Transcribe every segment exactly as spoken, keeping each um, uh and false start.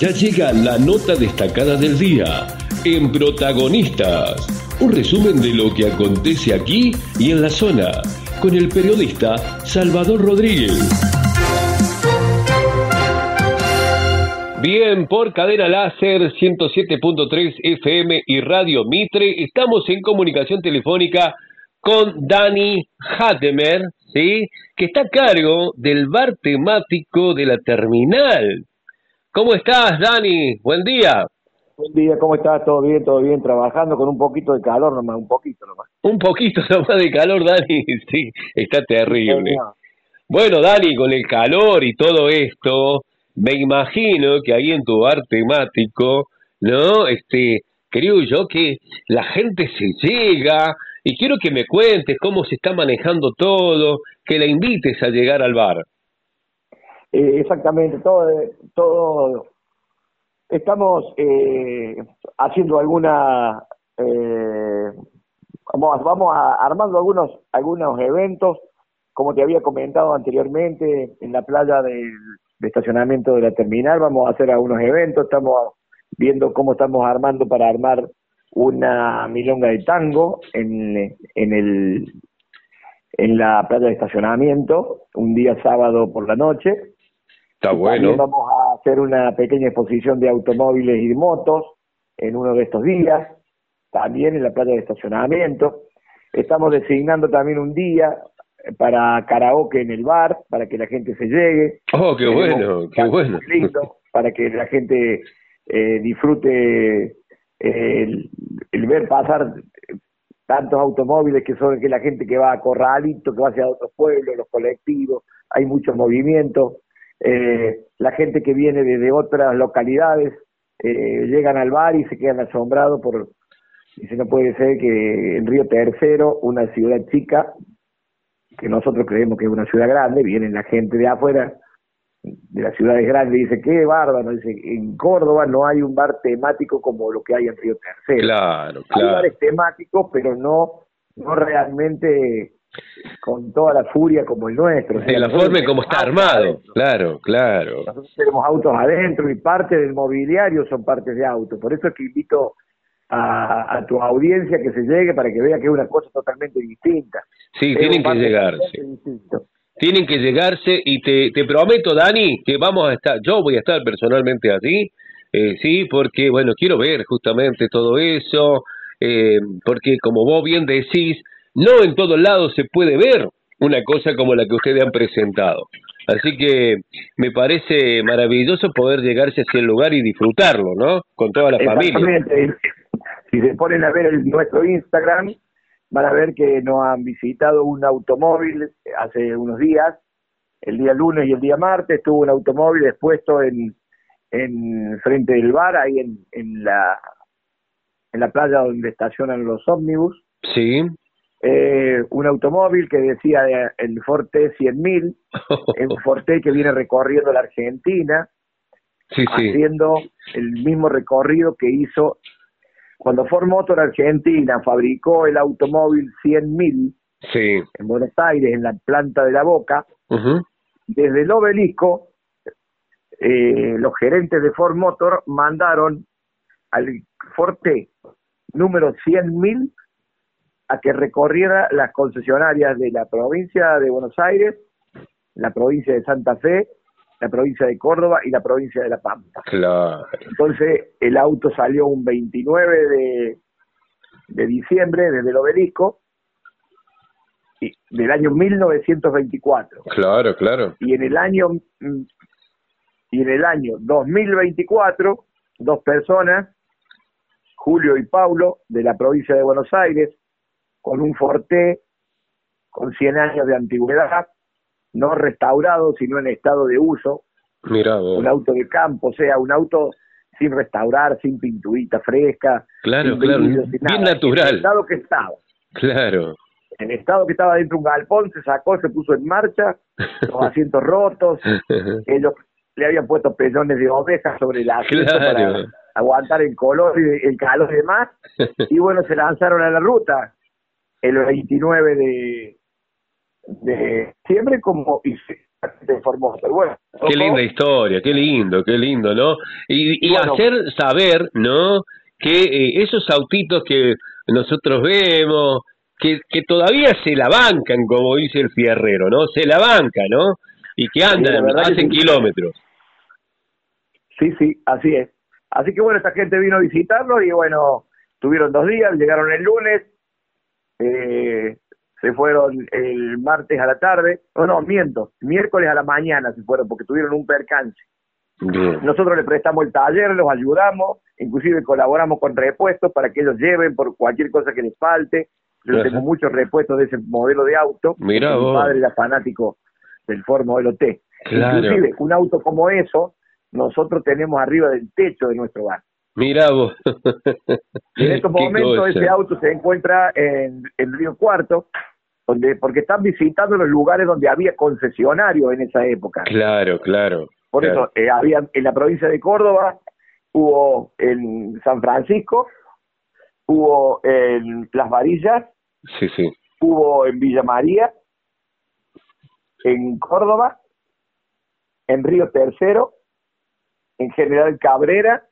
Ya llega la nota destacada del día en Protagonistas, un resumen de lo que acontece aquí y en la zona, con el periodista Salvador Rodríguez. Bien, por Cadena Láser ciento siete punto tres F M y Radio Mitre, estamos en comunicación telefónica con Dani Hattemer, ¿sí? Que está a cargo del bar temático de la terminal. ¿Cómo estás, Dani? Buen día. Buen día, ¿cómo estás? ¿Todo bien? ¿Todo bien? Trabajando con un poquito de calor nomás, un poquito nomás. Un poquito nomás de calor, Dani. Sí, está terrible. Sí, bueno, Dani, con el calor y todo esto, me imagino que ahí en tu bar temático, ¿no? Este, creo yo que la gente se llega y quiero que me cuentes cómo se está manejando todo, que la invites a llegar al bar. Eh, exactamente, todo, todo estamos eh, haciendo alguna, eh, vamos, vamos a, armando algunos, algunos eventos, como te había comentado anteriormente, en la playa del, de estacionamiento de la terminal, vamos a hacer algunos eventos, estamos viendo cómo estamos armando para armar una milonga de tango en, en el en la playa de estacionamiento, un día sábado por la noche. Está bueno. También vamos a hacer una pequeña exposición de automóviles y de motos en uno de estos días, también en la playa de estacionamiento. Estamos designando también un día para karaoke en el bar, para que la gente se llegue. Oh, qué bueno, qué bueno. Lindo, para que la gente eh, disfrute eh, el, el ver pasar tantos automóviles que son que la gente que va a Corralito, que va hacia otros pueblos, los colectivos, hay mucho movimiento. Eh, la gente que viene desde otras localidades eh, llegan al bar y se quedan asombrados por, dice, no puede ser que en Río Tercero, una ciudad chica, que nosotros creemos que es una ciudad grande, viene la gente de afuera, de las ciudades grandes, y dice, qué bárbaro, dice, en Córdoba no hay un bar temático como lo que hay en Río Tercero. Claro, claro. Hay bares temáticos, pero no, no realmente con toda la furia como el nuestro. De la forma en cómo está armado, adentro. Claro, claro. Nosotros tenemos autos adentro y parte del mobiliario son partes de autos. Por eso es que invito a, a tu audiencia que se llegue para que vea que es una cosa totalmente distinta. Sí, es tienen que llegarse. Distinto. Tienen que llegarse y te, te prometo, Dani, que vamos a estar, yo voy a estar personalmente allí, eh, sí, porque, bueno, quiero ver justamente todo eso, eh, porque como vos bien decís, no en todos lados se puede ver una cosa como la que ustedes han presentado. Así que me parece maravilloso poder llegarse hacia el lugar y disfrutarlo, ¿no? Con toda la familia. Exactamente. Si se ponen a ver el, nuestro Instagram, van a ver que nos han visitado un automóvil hace unos días, el día lunes y el día martes, tuvo un automóvil expuesto en, en frente del bar, ahí en, en la en la playa donde estacionan los ómnibus. Sí. Eh, un automóvil que decía eh, el Forte cien mil, un Forte que viene recorriendo la Argentina, sí, sí. haciendo el mismo recorrido que hizo cuando Ford Motor Argentina fabricó el automóvil cien mil, sí, en Buenos Aires, en la planta de La Boca. Uh-huh. Desde el obelisco, eh, los gerentes de Ford Motor mandaron al Forte número cien mil a que recorriera las concesionarias de la provincia de Buenos Aires, la provincia de Santa Fe, la provincia de Córdoba y la provincia de La Pampa. Claro. Entonces el auto salió un veintinueve de, de diciembre desde el obelisco y, del año mil novecientos veinticuatro. Claro, claro. Y en el año y en el año dos mil veinticuatro, dos personas, Julio y Paulo, de la provincia de Buenos Aires, con un Forte con cien años de antigüedad, no restaurado, sino en estado de uso. Mirá, vos. Un auto de campo, o sea, un auto sin restaurar, sin pinturita fresca. Claro, sin claro, brillo, sin bien nada. natural. En el estado que estaba. Claro. En el estado que estaba dentro de un galpón, se sacó, se puso en marcha, los asientos rotos, ellos le habían puesto pezones de oveja sobre el asiento claro. para aguantar el color y el calor y demás, y bueno, se lanzaron a la ruta el veintinueve de, de diciembre, como y se, de Formosa. Bueno, qué linda historia, qué lindo, qué lindo, ¿no? Y, y bueno, hacer saber, ¿no? Que eh, esos autitos que nosotros vemos, que, que todavía se la bancan, como dice el fierrero, ¿no? Se la bancan, ¿no? Y que sí, la andan, verdad que hacen sí. kilómetros. Sí, sí, así es. Así que bueno, esta gente vino a visitarlo y bueno, tuvieron dos días, llegaron el lunes, eh, se fueron el martes a la tarde, no, no, miento, miércoles a la mañana se fueron porque tuvieron un percance. Bien. Nosotros les prestamos el taller, los ayudamos, inclusive colaboramos con repuestos para que ellos lleven por cualquier cosa que les falte. Yo Ajá. tengo muchos repuestos de ese modelo de auto, Mirá porque mi vos. padre era fanático del Ford Modelo T. Claro. Inclusive un auto como eso, nosotros tenemos arriba del techo de nuestro bar. Mirá vos. Y en estos Qué momentos cosa. ese auto se encuentra en, en Río Cuarto, donde porque están visitando los lugares donde había concesionarios en esa época. Claro, claro. Por claro. eso, eh, había en la provincia de Córdoba, hubo en San Francisco, hubo en Las Varillas, Sí, sí. hubo en Villa María, en Córdoba, en Río Tercero, en General Cabrera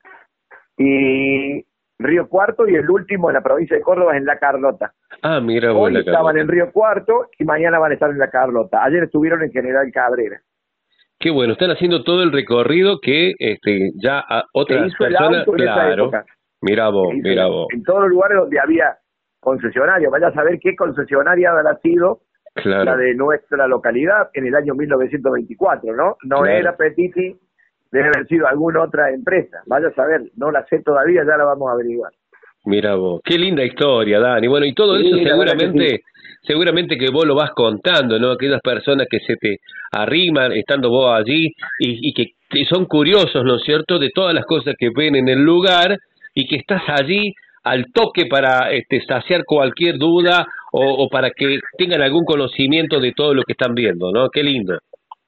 y Río Cuarto, y el último en la provincia de Córdoba es en La Carlota. Ah, mira vos Hoy la estaban Carlota. en Río Cuarto y mañana van a estar en La Carlota. Ayer estuvieron en General Cabrera. Qué bueno, están haciendo todo el recorrido que este ya a Se otras hizo el personas, auto en esa claro. época. Mira vos, Se hizo mira el- vos. En todos los lugares donde había concesionarios. Vaya a saber qué concesionaria habrá sido Claro. la de nuestra localidad en el año mil novecientos veinticuatro, ¿no? No Claro. era Petiti, debe haber sido alguna otra empresa. Vaya a saber, no la sé todavía, ya la vamos a averiguar. Mira vos, qué linda historia, Dani. Bueno, y todo Sí, eso la verdad que seguramente, sí. seguramente que vos lo vas contando, ¿no? Aquellas personas que se te arriman estando vos allí y, y que, que son curiosos, ¿no es cierto?, de todas las cosas que ven en el lugar y que estás allí al toque para este, saciar cualquier duda o, o para que tengan algún conocimiento de todo lo que están viendo, ¿no? Qué lindo.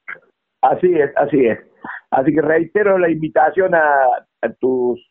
Así es, así es. Así que reitero la invitación a, a tus...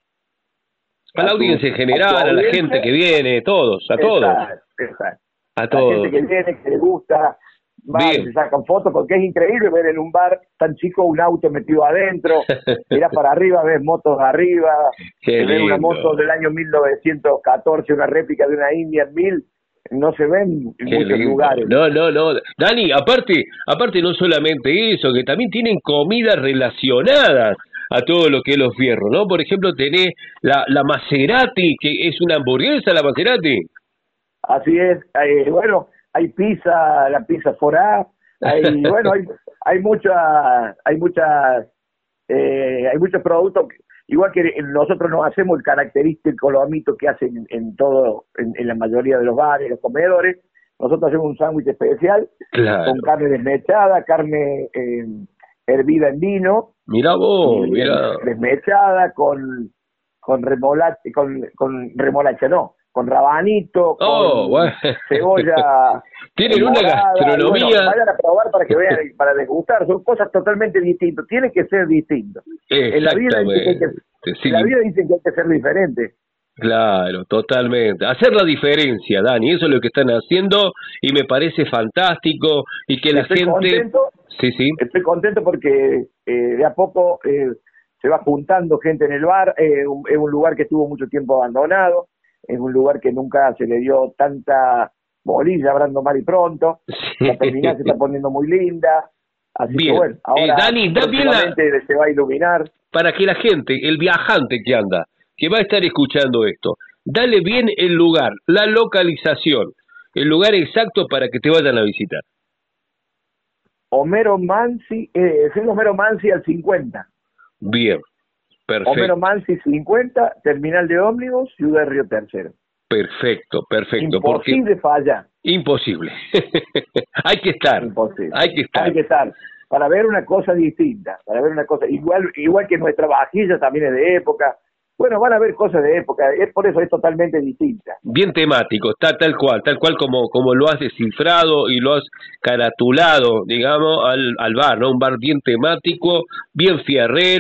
A la a audiencia en tu- general, a tu a la audiencia. gente que viene, todos, a todos, Exacto, exacto. a La todos. gente que viene, que le gusta, va, Bien. se sacan fotos, porque es increíble ver en un bar tan chico un auto metido adentro, miras para arriba, ves motos arriba, Qué ves una lindo. moto del año mil novecientos catorce, una réplica de una Indian mil, no se ven en Qué muchos lindo. lugares. No, no, no. Dani, aparte, aparte no solamente eso, que también tienen comidas relacionadas a todo lo que es los fierros, ¿no? Por ejemplo, tenés la, la Maserati, que es una hamburguesa, la Maserati. Así es, eh, bueno, hay pizza, la pizza forá, hay, bueno, hay, hay mucha, hay muchas, eh, hay muchos productos, que- igual que nosotros nos hacemos el característico lomito que hacen en todo, en, en la mayoría de los bares, los comedores. Nosotros hacemos un sándwich especial Claro. con carne desmechada, carne eh, hervida en vino, Mirá vos, y mirá. desmechada con con remolacha, con, con remolacha no, con rabanito, Oh, con bueno. cebolla Tienen una morada, y gastronomía. bueno, vayan a probar para que vean, para degustar, son cosas totalmente distintas, tiene que ser distinto. En la vida dicen que hay Exactamente. que, Sí, en la vida dicen que hay que ser diferente. claro, totalmente. Hacer la diferencia, Dani, eso es lo que están haciendo y me parece fantástico y que la Estoy gente... contento, Sí, sí. estoy contento porque eh, de a poco eh, se va juntando gente en el bar, eh, un- es un lugar que estuvo mucho tiempo abandonado, es un lugar que nunca se le dio tanta bolilla, hablando mal y pronto, la terminal se está poniendo muy linda, así Bien. que bueno, ahora Eh, Dani, da bien la- próximamente se va a iluminar. Para que la gente, el viajante que anda, que va a estar escuchando esto, dale bien el lugar, la localización, el lugar exacto para que te vayan a visitar. Homero Mansi, eh, es Homero Mansi al cincuenta. Bien, perfecto. Homero Mansi cincuenta, terminal de ómnibus, Ciudad de Río Tercero. Perfecto, perfecto. Imposible fallar. Porque imposible. Hay que estar. Imposible. Hay que estar. Hay que estar. Para ver una cosa distinta, para ver una cosa, igual igual que nuestra vajilla también es de época. Bueno, van a ver cosas de época, es por eso es totalmente distinta. Bien temático, está tal cual, tal cual como, como lo has descifrado y lo has caratulado, digamos, al, al bar, ¿no? Un bar bien temático, bien fierrero,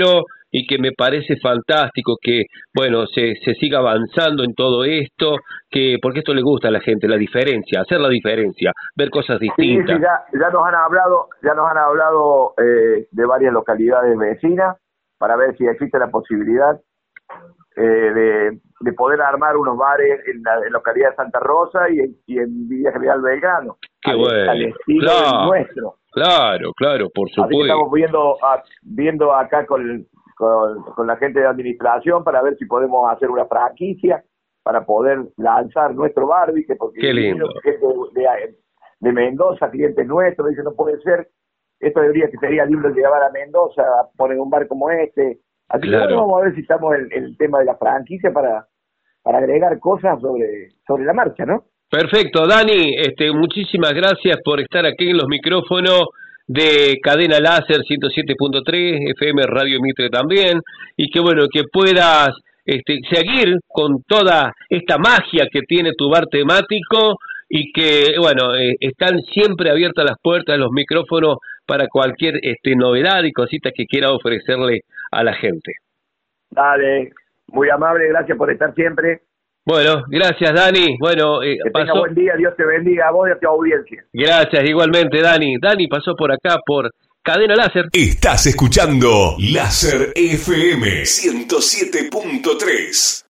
y que me parece fantástico que, bueno, se, se siga avanzando en todo esto, que porque esto le gusta a la gente, la diferencia, hacer la diferencia, ver cosas distintas. Sí, sí, ya, ya nos han hablado, ya nos han hablado eh, de varias localidades vecinas para ver si existe la posibilidad eh, de, de poder armar unos bares en la, en la localidad de Santa Rosa y en, y en Villa General Belgrano. Qué al, bueno. al estilo Claro, nuestro. Claro, claro, por Así que supuesto. estamos viendo, a, viendo acá con, con, con la gente de administración para ver si podemos hacer una franquicia para poder lanzar nuestro barbecue, porque Qué lindo. gente de, de, de Mendoza, clientes nuestros, dicen no puede ser, esto debería que sería lindo llevar a Mendoza, poner un bar como este. Así Claro. que bueno, vamos a ver si estamos en, en el tema de la franquicia para, para agregar cosas sobre, sobre la marcha, ¿no? Perfecto, Dani, este, muchísimas gracias por estar aquí en los micrófonos de Cadena Láser ciento siete punto tres, F M Radio Mitre también, y que bueno, que puedas este, seguir con toda esta magia que tiene tu bar temático y que, bueno, eh, están siempre abiertas las puertas, los micrófonos para cualquier este, novedad y cositas que quiera ofrecerle a la gente. Dale, muy amable, gracias por estar siempre. Bueno, gracias Dani. Bueno, eh, Que tenga pasó... buen día, Dios te bendiga a vos y a tu audiencia. Gracias, igualmente Dani. Dani pasó por acá por Cadena Láser. Estás escuchando Láser F M ciento siete punto tres.